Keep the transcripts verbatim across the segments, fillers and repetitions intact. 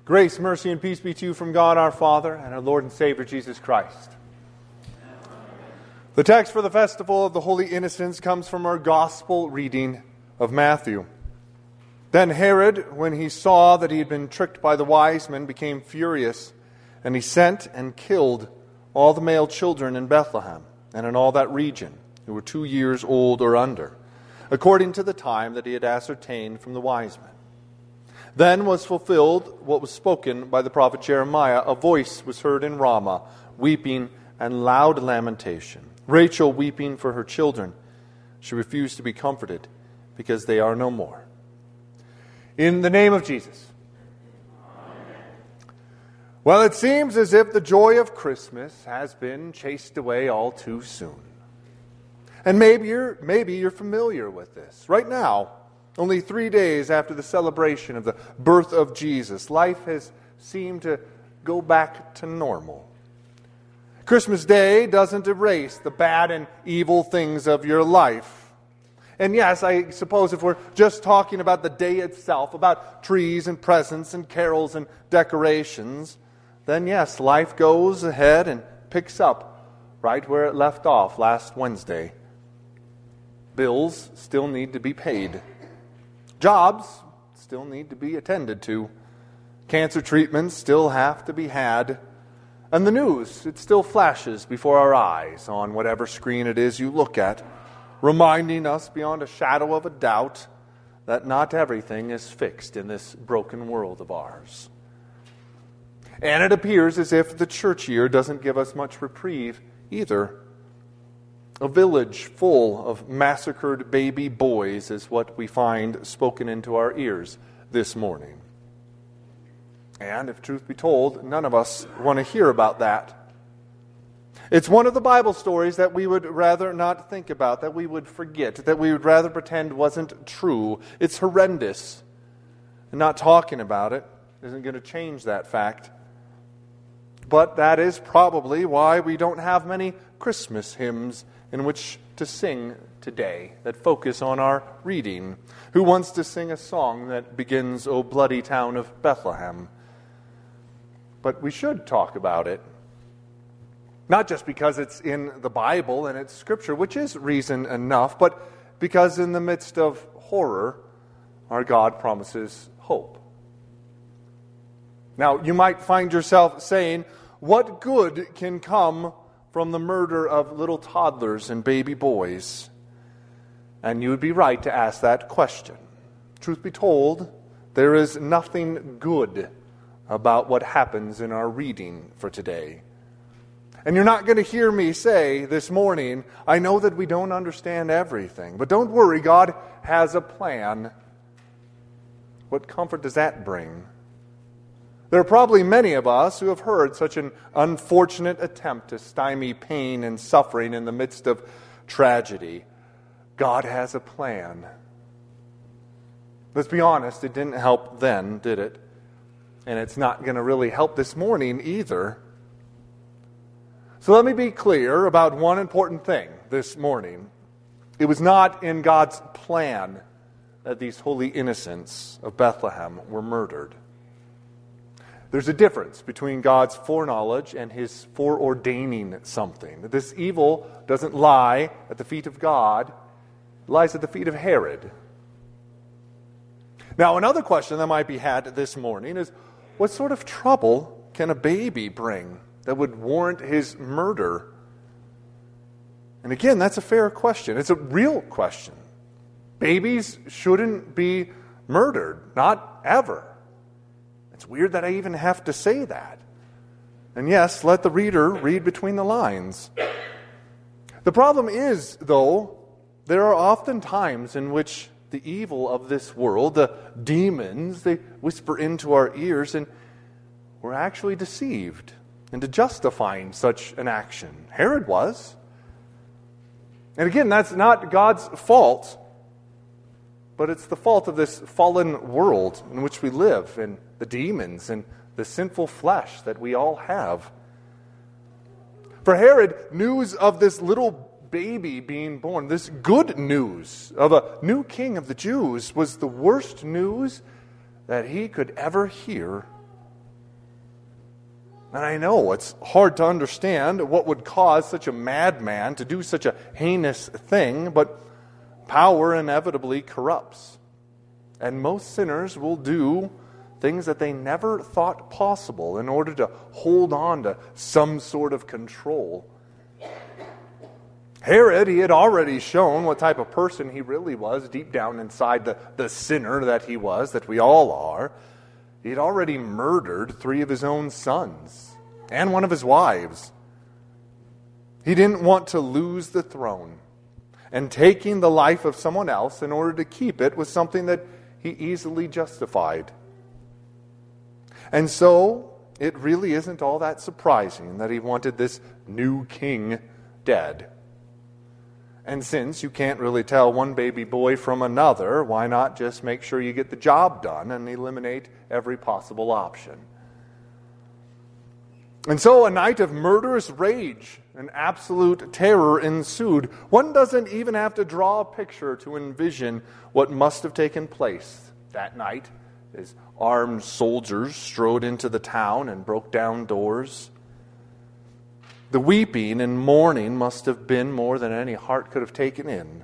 Grace, mercy, and peace be to you from God our Father and our Lord and Savior Jesus Christ. The text for the festival of the Holy Innocents comes from our gospel reading of Matthew. Then Herod, when he saw that he had been tricked by the wise men, became furious, and he sent and killed all the male children in Bethlehem and in all that region who were two years old or under, according to the time that he had ascertained from the wise men. Then was fulfilled what was spoken by the prophet Jeremiah. A voice was heard in Ramah, weeping and loud lamentation. Rachel weeping for her children. She refused to be comforted because they are no more. In the name of Jesus. Amen. Well, it seems as if the joy of Christmas has been chased away all too soon. And maybe you're, maybe you're familiar with this. Right now, only three days after the celebration of the birth of Jesus, life has seemed to go back to normal. Christmas Day doesn't erase the bad and evil things of your life. And yes, I suppose if we're just talking about the day itself, about trees and presents and carols and decorations, then yes, life goes ahead and picks up right where it left off last Wednesday. Bills still need to be paid. Jobs still need to be attended to. Cancer treatments still have to be had. And the news, it still flashes before our eyes on whatever screen it is you look at, reminding us beyond a shadow of a doubt that not everything is fixed in this broken world of ours. And it appears as if the church year doesn't give us much reprieve either. A village full of massacred baby boys is what we find spoken into our ears this morning. And if truth be told, none of us want to hear about that. It's one of the Bible stories that we would rather not think about, that we would forget, that we would rather pretend wasn't true. It's horrendous. And not talking about it isn't going to change that fact. But that is probably why we don't have many Christmas hymns in which to sing today that focus on our reading. Who wants to sing a song that begins, "O bloody town of Bethlehem"? But we should talk about it. Not just because it's in the Bible and it's Scripture, which is reason enough, but because in the midst of horror, our God promises hope. Now, you might find yourself saying, what good can come from the murder of little toddlers and baby boys? And you would be right to ask that question. Truth be told, there is nothing good about what happens in our reading for today. And you're not going to hear me say this morning, I know that we don't understand everything, but don't worry, God has a plan. What comfort does that bring? There are probably many of us who have heard such an unfortunate attempt to stymie pain and suffering in the midst of tragedy. God has a plan. Let's be honest, it didn't help then, did it? And it's not going to really help this morning either. So let me be clear about one important thing this morning. It was not in God's plan that these holy innocents of Bethlehem were murdered. There's a difference between God's foreknowledge and His foreordaining something. This evil doesn't lie at the feet of God, it lies at the feet of Herod. Now, another question that might be had this morning is, what sort of trouble can a baby bring that would warrant his murder? And again, that's a fair question. It's a real question. Babies shouldn't be murdered, not ever. It's weird that I even have to say that. And yes, let the reader read between the lines. The problem is, though, there are often times in which the evil of this world, the demons, they whisper into our ears, and we're actually deceived into justifying such an action. Herod was. And again, that's not God's fault, but it's the fault of this fallen world in which we live, and the demons and the sinful flesh that we all have. For Herod, news of this little baby being born, this good news of a new king of the Jews, was the worst news that he could ever hear And I know it's hard to understand what would cause such a madman to do such a heinous thing, but power inevitably corrupts. And most sinners will do things that they never thought possible in order to hold on to some sort of control. Herod, he had already shown what type of person he really was deep down inside the, the sinner that he was, that we all are. He had already murdered three of his own sons and one of his wives. He didn't want to lose the throne, and taking the life of someone else in order to keep it was something that he easily justified. And so, it really isn't all that surprising that he wanted this new king dead. And since you can't really tell one baby boy from another, why not just make sure you get the job done and eliminate every possible option? And so a night of murderous rage and absolute terror ensued. One doesn't even have to draw a picture to envision what must have taken place that night as armed soldiers strode into the town and broke down doors. The weeping and mourning must have been more than any heart could have taken in.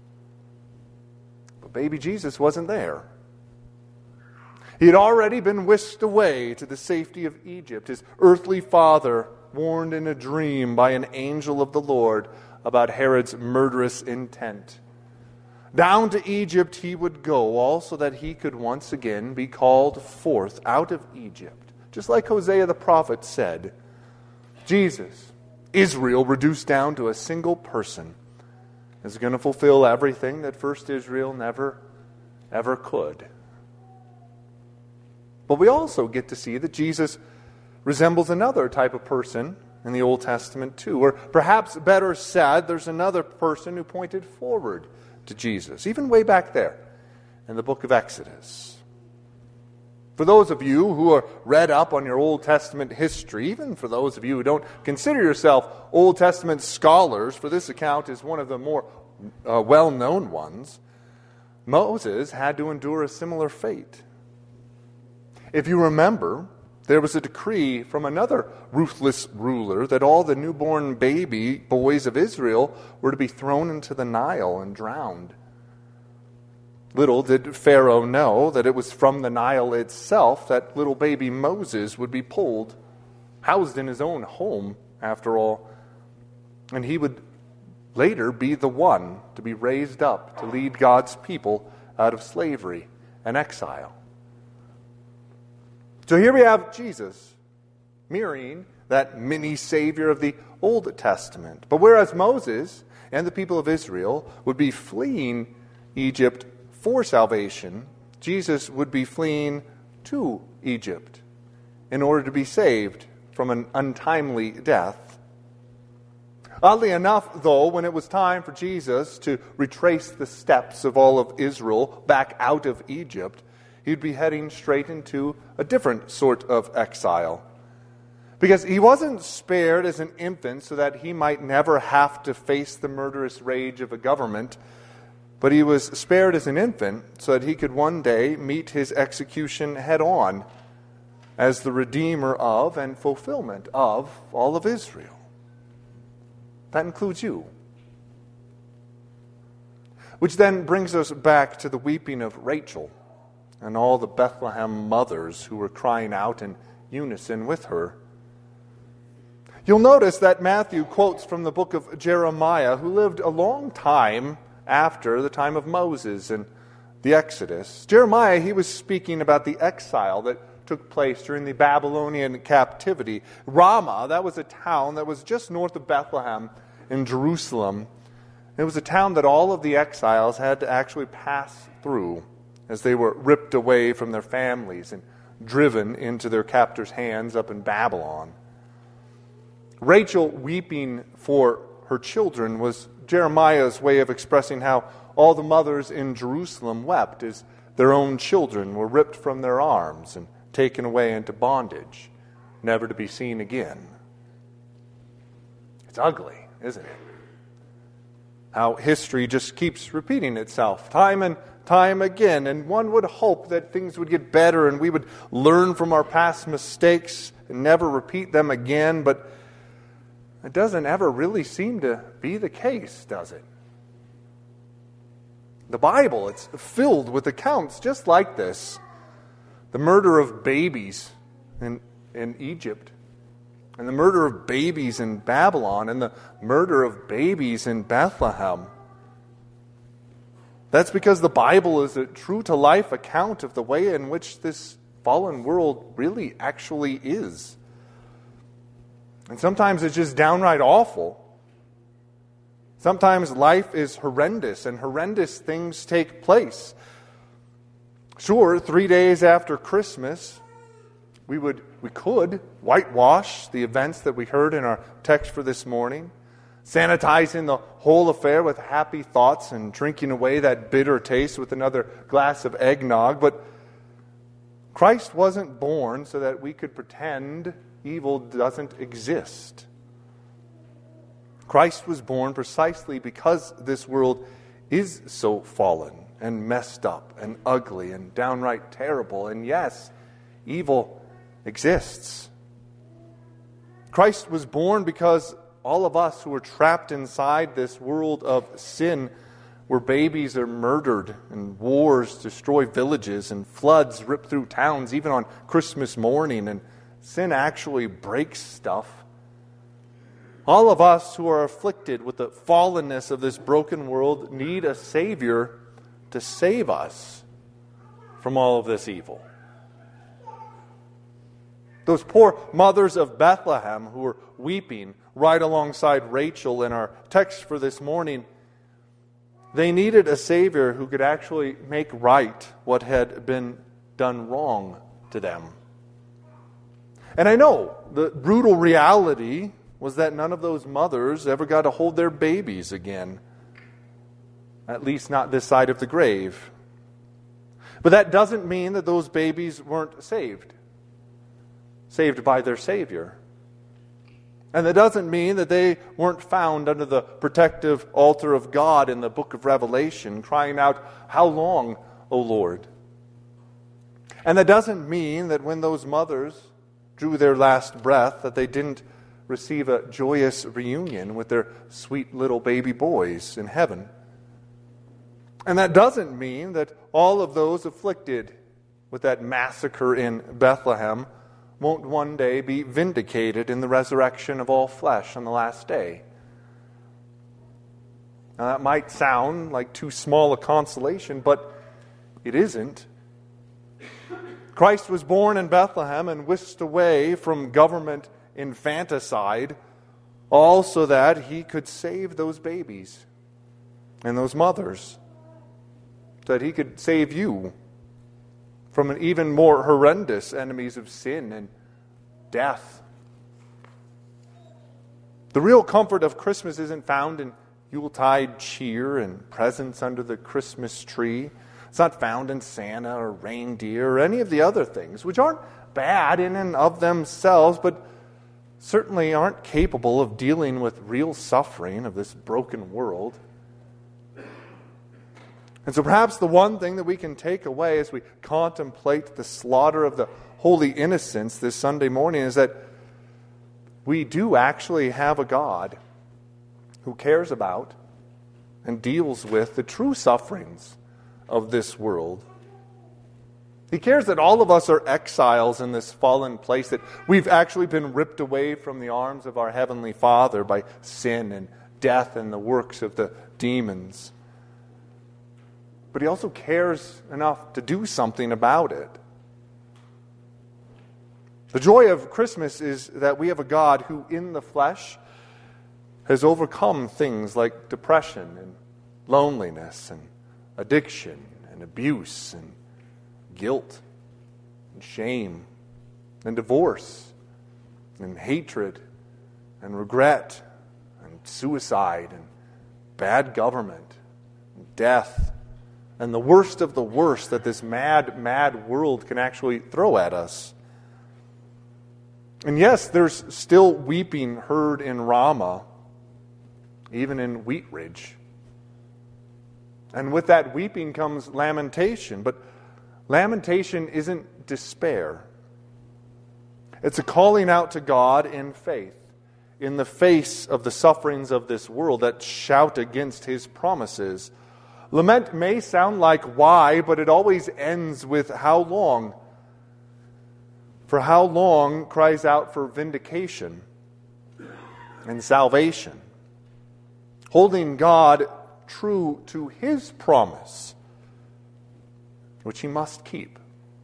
But baby Jesus wasn't there. He had already been whisked away to the safety of Egypt. His earthly father, warned in a dream by an angel of the Lord about Herod's murderous intent. Down to Egypt he would go, all so that he could once again be called forth out of Egypt. Just like Hosea the prophet said, Jesus, Israel reduced down to a single person, is going to fulfill everything that first Israel never, ever could. But we also get to see that Jesus resembles another type of person in the Old Testament too. Or perhaps better said, there's another person who pointed forward to Jesus, even way back there in the book of Exodus. For those of you who are read up on your Old Testament history, even for those of you who don't consider yourself Old Testament scholars, for this account is one of the more uh, well-known ones, Moses had to endure a similar fate. If you remember, there was a decree from another ruthless ruler that all the newborn baby boys of Israel were to be thrown into the Nile and drowned. Little did Pharaoh know that it was from the Nile itself that little baby Moses would be pulled, housed in his own home, after all. And he would later be the one to be raised up to lead God's people out of slavery and exile. So here we have Jesus, mirroring that mini Savior of the Old Testament. But whereas Moses and the people of Israel would be fleeing Egypt for salvation, Jesus would be fleeing to Egypt in order to be saved from an untimely death. Oddly enough, though, when it was time for Jesus to retrace the steps of all of Israel back out of Egypt, he'd be heading straight into a different sort of exile. Because he wasn't spared as an infant so that he might never have to face the murderous rage of a government, but he was spared as an infant so that he could one day meet his execution head on as the Redeemer of and fulfillment of all of Israel. That includes you. Which then brings us back to the weeping of Rachel and all the Bethlehem mothers who were crying out in unison with her. You'll notice that Matthew quotes from the book of Jeremiah, who lived a long time after the time of Moses and the Exodus. Jeremiah, he was speaking about the exile that took place during the Babylonian captivity. Ramah, that was a town that was just north of Bethlehem in Jerusalem. It was a town that all of the exiles had to actually pass through as they were ripped away from their families and driven into their captors' hands up in Babylon. Rachel weeping for her children was Jeremiah's way of expressing how all the mothers in Jerusalem wept as their own children were ripped from their arms and taken away into bondage, never to be seen again. It's ugly, isn't it? How history just keeps repeating itself time and time again, and one would hope that things would get better and we would learn from our past mistakes and never repeat them again, but it doesn't ever really seem to be the case, does it? The Bible, it's filled with accounts just like this. The murder of babies in, in Egypt, and the murder of babies in Babylon, and the murder of babies in Bethlehem. That's because the Bible is a true-to-life account of the way in which this fallen world really actually is. And sometimes it's just downright awful. Sometimes life is horrendous, and horrendous things take place. Sure, three days after Christmas, we would, we could whitewash the events that we heard in our text for this morning, sanitizing the whole affair with happy thoughts and drinking away that bitter taste with another glass of eggnog. But Christ wasn't born so that we could pretend evil doesn't exist. Christ was born precisely because this world is so fallen and messed up and ugly and downright terrible. And yes, evil exists. Christ was born because all of us who are trapped inside this world of sin, where babies are murdered and wars destroy villages and floods rip through towns even on Christmas morning, and sin actually breaks stuff. All of us who are afflicted with the fallenness of this broken world need a Savior to save us from all of this evil. Those poor mothers of Bethlehem who were weeping right alongside Rachel in our text for this morning, they needed a Savior who could actually make right what had been done wrong to them. And I know the brutal reality was that none of those mothers ever got to hold their babies again. At least not this side of the grave. But that doesn't mean that those babies weren't saved. Saved by their Savior. And that doesn't mean that they weren't found under the protective altar of God in the book of Revelation, crying out, "How long, O Lord?" And that doesn't mean that when those mothers drew their last breath, that they didn't receive a joyous reunion with their sweet little baby boys in heaven. And that doesn't mean that all of those afflicted with that massacre in Bethlehem won't one day be vindicated in the resurrection of all flesh on the last day. Now that might sound like too small a consolation, but it isn't. Christ was born in Bethlehem and whisked away from government infanticide, all so that he could save those babies and those mothers, so that he could save you from an even more horrendous enemies of sin and death. The real comfort of Christmas isn't found in Yuletide cheer and presents under the Christmas tree. It's not found in Santa or reindeer or any of the other things, which aren't bad in and of themselves, but certainly aren't capable of dealing with real suffering of this broken world. And so perhaps the one thing that we can take away as we contemplate the slaughter of the holy innocents this Sunday morning is that we do actually have a God who cares about and deals with the true sufferings of this world. He cares that all of us are exiles in this fallen place, that we've actually been ripped away from the arms of our Heavenly Father by sin and death and the works of the demons. But he also cares enough to do something about it. The joy of Christmas is that we have a God who, in the flesh, has overcome things like depression and loneliness and addiction and abuse and guilt and shame and divorce and hatred and regret and suicide and bad government and death and the worst of the worst that this mad, mad world can actually throw at us. And yes, there's still weeping heard in Ramah, even in Wheat Ridge. And with that weeping comes lamentation, but lamentation isn't despair. It's a calling out to God in faith, in the face of the sufferings of this world that shout against His promises. Lament may sound like why, but it always ends with how long. For how long cries out for vindication and salvation, holding God true to His promise, which He must keep.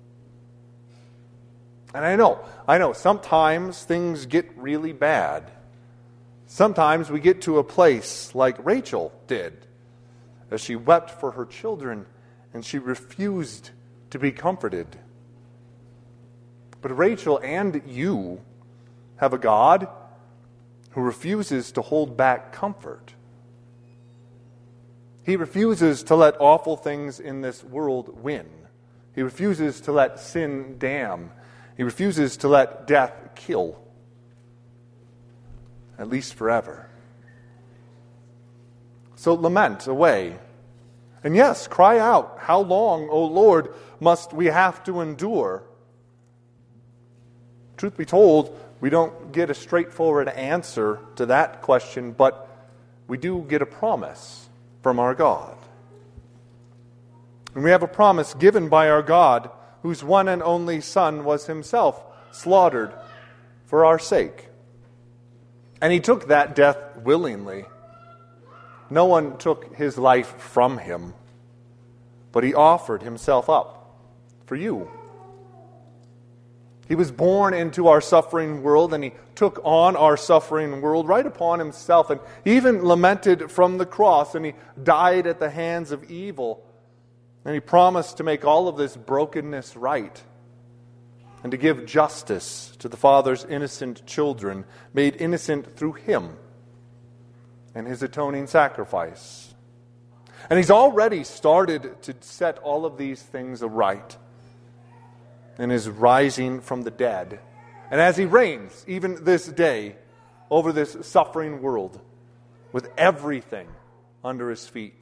And I know, I know, sometimes things get really bad. Sometimes we get to a place like Rachel did, as she wept for her children and she refused to be comforted. But Rachel and you have a God who refuses to hold back comfort. He refuses to let awful things in this world win. He refuses to let sin damn. He refuses to let death kill, at least forever. So lament away. And yes, cry out, how long, O Lord, must we have to endure? Truth be told, we don't get a straightforward answer to that question, but we do get a promise from our God. And we have a promise given by our God, whose one and only Son was Himself slaughtered for our sake. And He took that death willingly. No one took His life from Him, but He offered Himself up for you. He was born into our suffering world, and He took on our suffering world right upon Himself, and He even lamented from the cross, and He died at the hands of evil, and He promised to make all of this brokenness right, and to give justice to the Father's innocent children, made innocent through Him and His atoning sacrifice. And He's already started to set all of these things aright and is rising from the dead. And as He reigns, even this day, over this suffering world, with everything under His feet.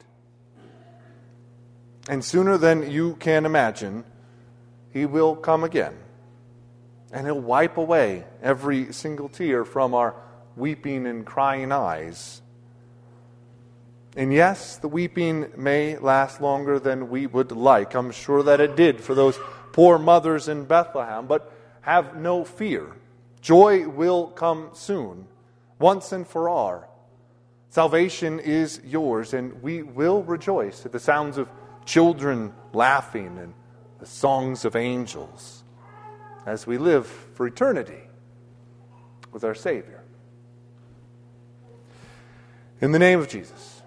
And sooner than you can imagine, He will come again. And He'll wipe away every single tear from our weeping and crying eyes. And yes, the weeping may last longer than we would like. I'm sure that it did for those poor mothers in Bethlehem, but have no fear. Joy will come soon, once and for all. Salvation is yours, and we will rejoice at the sounds of children laughing and the songs of angels as we live for eternity with our Savior. In the name of Jesus.